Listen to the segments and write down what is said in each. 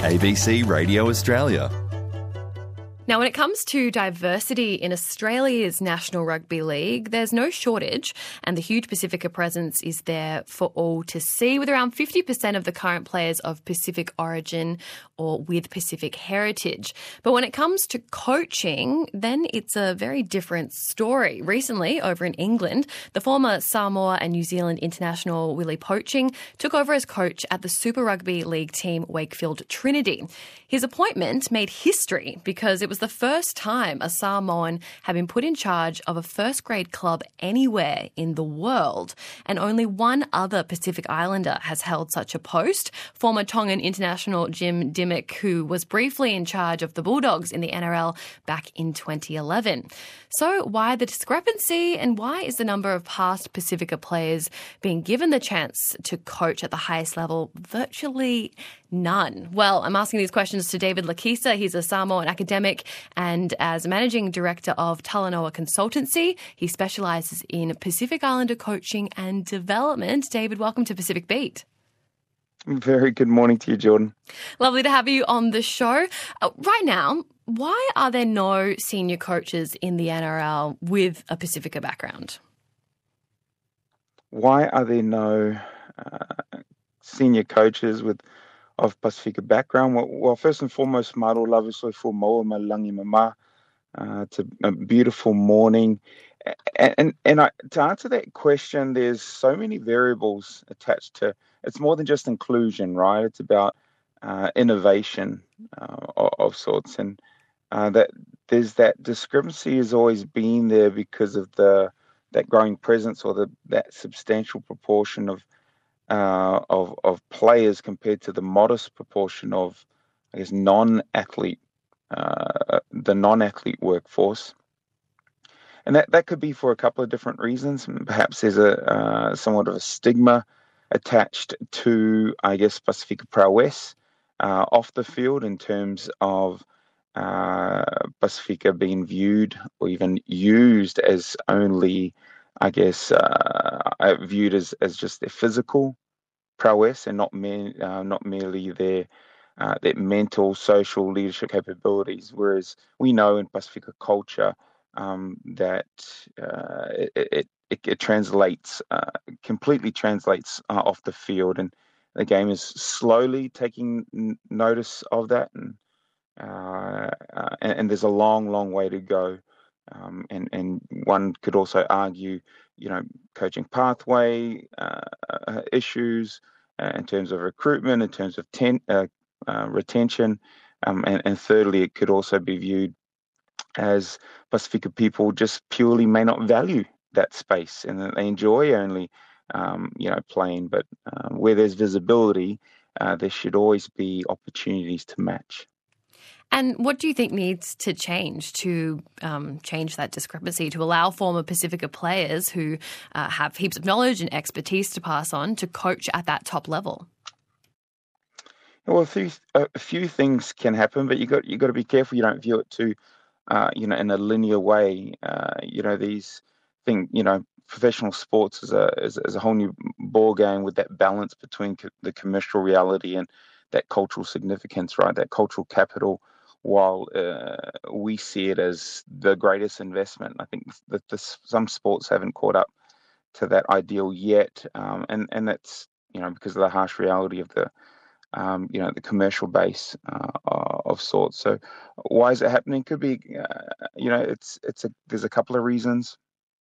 ABC Radio Australia. Now, when it comes to diversity in Australia's National Rugby League, there's no shortage, and the huge Pacifica presence is there for all to see, with around 50% of the current players of Pacific origin or with Pacific heritage. But when it comes to coaching, then it's a very different story. Recently, over in England, the former Samoa and New Zealand international Willie Poching took over as coach at the Super Rugby League team Wakefield Trinity. His appointment made history because it was the first time a Samoan had been put in charge of a first-grade club anywhere in the world, and only one other Pacific Islander has held such a post, former Tongan international Jim Dimmock, who was briefly in charge of the Bulldogs in the NRL back in 2011. So why the discrepancy, and why is the number of past Pacifica players being given the chance to coach at the highest level virtually none? Well, I'm asking these questions to David Lakisa. He's a Samoan academic, and as Managing Director of Talanoa Consultancy, he specialises in Pacific Islander coaching and development. David, welcome to Pacific Beat. Very good morning to you, Jordan. Lovely to have you on the show. Right now, why are there no senior coaches in the NRL with a Pacifica background? Why are there no senior coaches of Pacifica background? Well, first and foremost, Maro Lavusoi for Moa Malangi Mama. It's a beautiful morning. And to answer that question, there's so many variables attached to. It's more than just inclusion, right? It's about innovation of sorts, and that there's that discrepancy has always been there because of that growing presence or that substantial proportion of players compared to the modest proportion of, I guess, non-athlete workforce. And that could be for a couple of different reasons. Perhaps there's a somewhat of a stigma attached to, I guess, Pacifica prowess off the field in terms of Pacifica being viewed or even used as only, I guess, viewed as just their physical prowess and not merely their mental, social, leadership capabilities. Whereas we know in Pacifica culture that it translates, completely translates off the field, and the game is slowly taking notice of that, and there's a long way to go. And one could also argue, coaching pathway issues in terms of recruitment, in terms of retention, and thirdly, it could also be viewed as Pacifica people just purely may not value that space, and that they enjoy only, playing. But where there's visibility, there should always be opportunities to match. And what do you think needs to change to change that discrepancy, to allow former Pacifica players who have heaps of knowledge and expertise to pass on to coach at that top level? Well, a few things can happen, but you got to be careful you don't view it too, in a linear way. These things, professional sports is a whole new ball game with that balance between the commercial reality and that cultural significance, right? That cultural capital. While we see it as the greatest investment, I think that some sports haven't caught up to that ideal yet, and that's because of the harsh reality of the the commercial base of sorts. So why is it happening? Could be there's a couple of reasons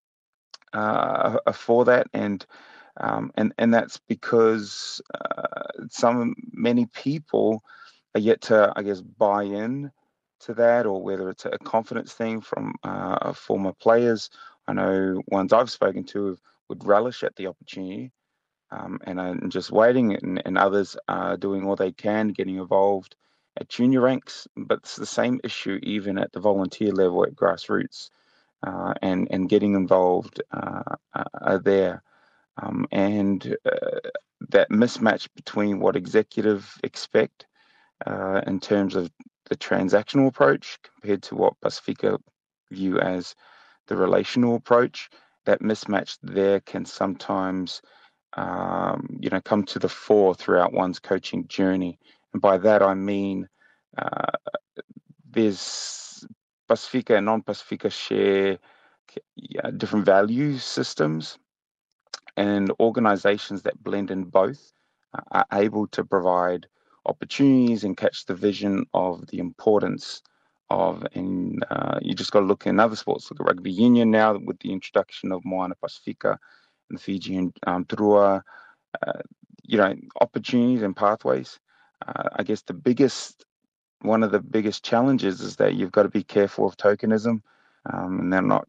for that, and that's because many people are yet to, I guess, buy in to that, or whether it's a confidence thing from former players. I know ones I've spoken to would relish at the opportunity, and I'm just waiting, and others are doing all they can, getting involved at junior ranks. But it's the same issue even at the volunteer level at grassroots, and getting involved are there. And that mismatch between what executive expect in terms of the transactional approach compared to what Pacifica view as the relational approach, that mismatch there can sometimes come to the fore throughout one's coaching journey. And by that I mean uh, there's Pacifica and non-Pacifica share different value systems, and organizations that blend in both are able to provide opportunities and catch the vision of the importance of, and you just got to look in other sports, look at rugby union now with the introduction of Moana Pacifica and the Fijian Trua, opportunities and pathways. I guess one of the biggest challenges is that you've got to be careful of tokenism, and they're not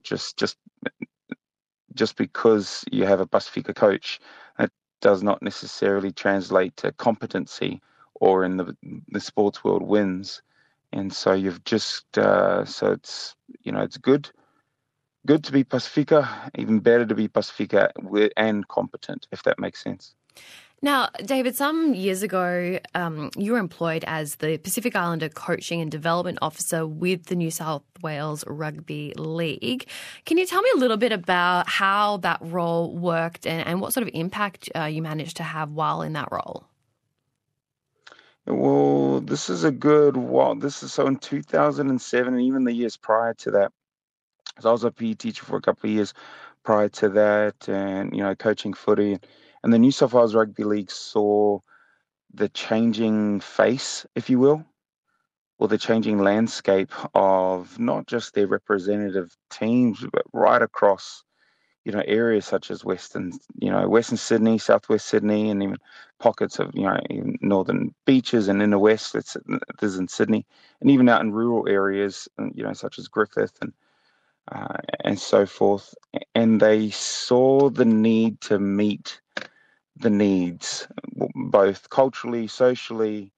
just because you have a Pacifica coach, that does not necessarily translate to competency or in the sports world wins. And so you've just so it's good to be Pacifica, even better to be Pacifica and competent, if that makes sense. Now, David, some years ago, you were employed as the Pacific Islander Coaching and Development Officer with the New South Wales Rugby League. Can you tell me a little bit about how that role worked and what sort of impact you managed to have while in that role? Well, this is a good while. This is so in 2007, and even the years prior to that. So I was a PE teacher for a couple of years prior to that, and coaching footy. And the New South Wales Rugby League saw the changing face, if you will, or the changing landscape of not just their representative teams, but right across, areas such as Western Sydney, Southwest Sydney, and even pockets of, even northern beaches and inner west. There's in Sydney, and even out in rural areas, such as Griffith and so forth. And they saw the need to meet the needs, both culturally, socially,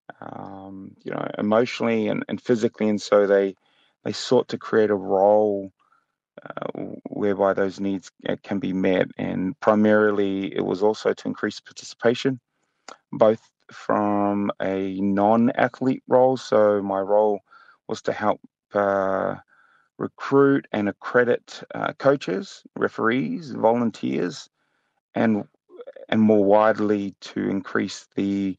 emotionally, and physically. And so they sought to create a role whereby those needs can be met. And primarily, it was also to increase participation, both from a non-athlete role. So my role was to help recruit and accredit coaches, referees, volunteers, and more widely to increase the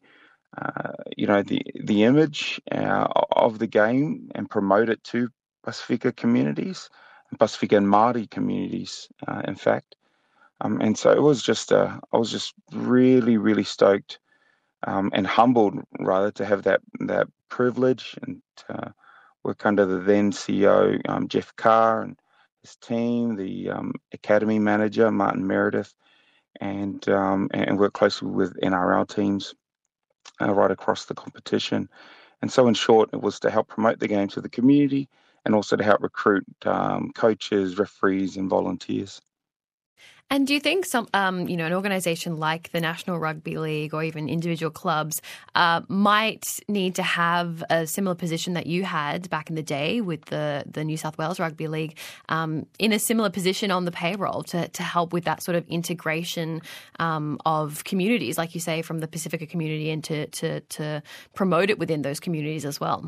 the image of the game and promote it to Pacifica communities, Pacifica and Māori communities, in fact. And so I was just really, really stoked and humbled, rather, to have that privilege and work under the then CEO, Jeff Carr, and his team, the academy manager, Martin Meredith, and work closely with NRL teams right across the competition. And so, in short, it was to help promote the game to the community and also to help recruit coaches, referees, and volunteers. And do you think an organisation like the National Rugby League or even individual clubs might need to have a similar position that you had back in the day with the New South Wales Rugby League, in a similar position on the payroll to help with that sort of integration of communities, like you say, from the Pacifica community, and to promote it within those communities as well?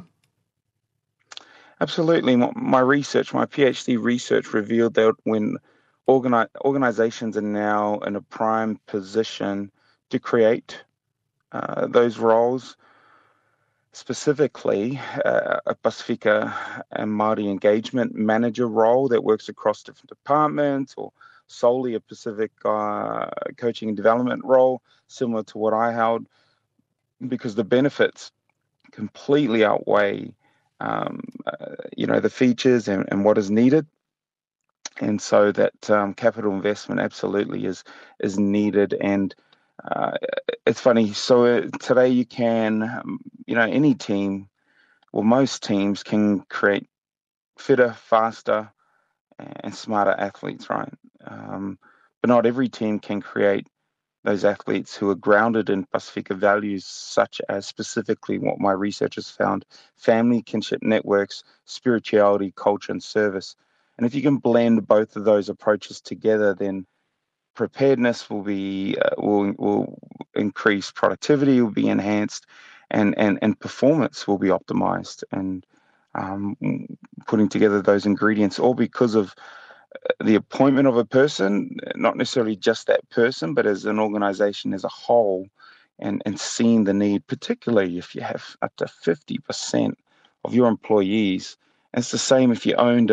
Absolutely. My PhD research revealed that when organizations are now in a prime position to create those roles, specifically a Pacifica and Māori engagement manager role that works across different departments, or solely a Pacific coaching and development role, similar to what I held, because the benefits completely outweigh the features and what is needed. And so that capital investment absolutely is needed. And it's funny. So today you can, any team, well, most teams can create fitter, faster, and smarter athletes, right? But not every team can create those athletes who are grounded in Pacifica values, such as specifically what my research has found: family, kinship networks, spirituality, culture, and service. And if you can blend both of those approaches together, then preparedness will increase, productivity will be enhanced, and performance will be optimized. And putting together those ingredients, all because of the appointment of a person, not necessarily just that person, but as an organization as a whole, and seeing the need, particularly if you have up to 50% of your employees. And it's the same if you owned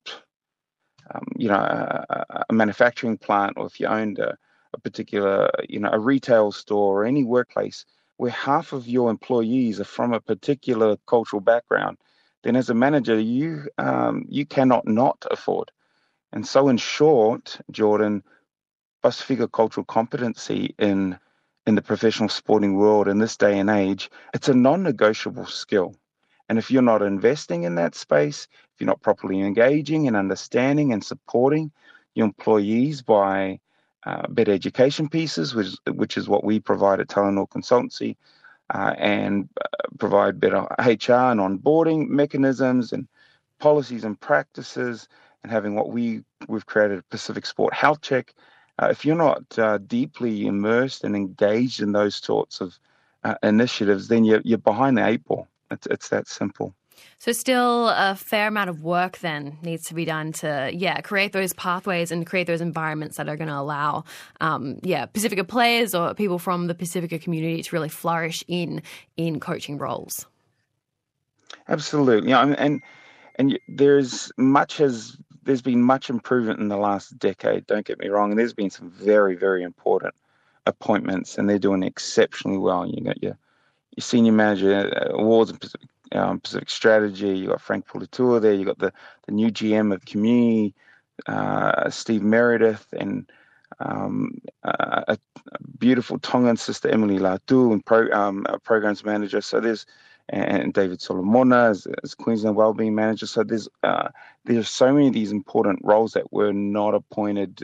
a manufacturing plant, or if you owned a particular, a retail store or any workplace where half of your employees are from a particular cultural background, then as a manager, you cannot not afford. And so, in short, Jordan, Pacifica cultural competency in the professional sporting world in this day and age, it's a non-negotiable skill. And if you're not investing in that space, if you're not properly engaging and understanding and supporting your employees by better education pieces, which is what we provide at Telenor Consultancy, and provide better HR and onboarding mechanisms and policies and practices, and having what we've created, a Pacific Sport Health Check. If you're not deeply immersed and engaged in those sorts of initiatives, then you're behind the eight ball. It's that simple. So still a fair amount of work then needs to be done to, create those pathways and create those environments that are going to allow, Pacifica players or people from the Pacifica community to really flourish in coaching roles. Absolutely. And there's been much improvement in the last decade, don't get me wrong, and there's been some very, very important appointments, and they're doing exceptionally well. You got your senior manager awards in Pacific Strategy. You got Frank Pulatua there. You got the new GM of Community, Steve Meredith, and a beautiful Tongan sister, Emily Latu, and programs manager. So and David Solomona as Queensland Wellbeing Manager. So there's so many of these important roles that were not appointed,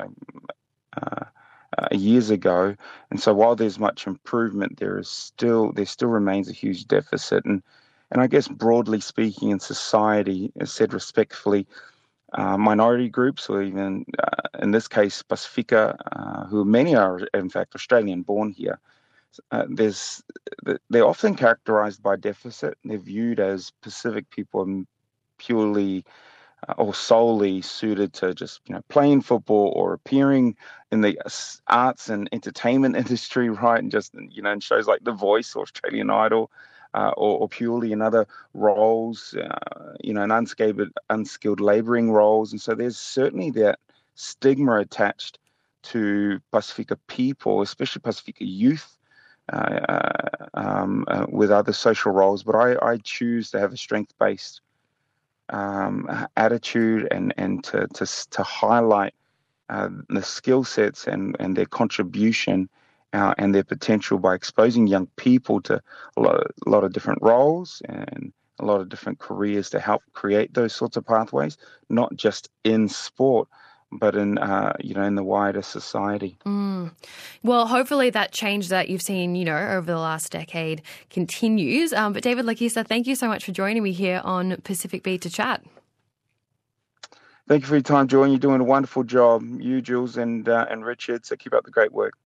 years ago. And so while there's much improvement, there still remains a huge deficit. And I guess broadly speaking in society, as said respectfully, minority groups, or even in this case Pacifica, who many are in fact Australian born here, they're often characterized by deficit. They're viewed as Pacific people purely or solely suited to just playing football or appearing in the arts and entertainment industry, right? And just in shows like The Voice or Australian Idol, or purely in other roles, in unskilled labouring roles. And so there's certainly that stigma attached to Pacifica people, especially Pacifica youth, with other social roles. But I choose to have a strength-based attitude and to highlight the skill sets and their contribution and their potential by exposing young people to a lot of different roles and a lot of different careers to help create those sorts of pathways, not just in sport, but in in the wider society. Well, hopefully that change that you've seen, over the last decade continues. But David Lakisa, thank you so much for joining me here on Pacific Beat to chat. Thank you for your time, Joy. You're doing a wonderful job. You, Jules, and Richard. So keep up the great work.